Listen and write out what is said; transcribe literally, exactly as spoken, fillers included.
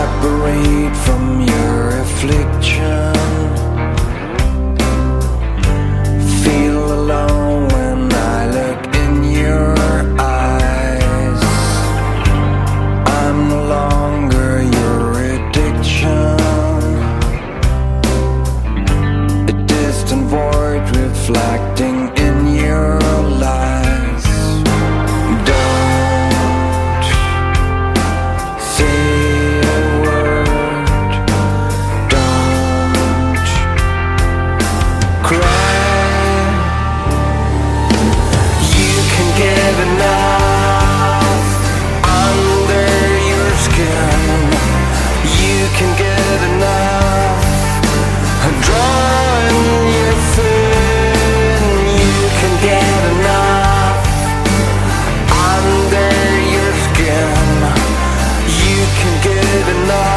separate from your affliction. Feel alone when I look in your eyes. I'm no longer your addiction, a distant void reflecting in your lies. Don't say a word, don't cry. You can get enough under your skin. You can get enough drawing your fin. You can get enough under your skin. You can get enough.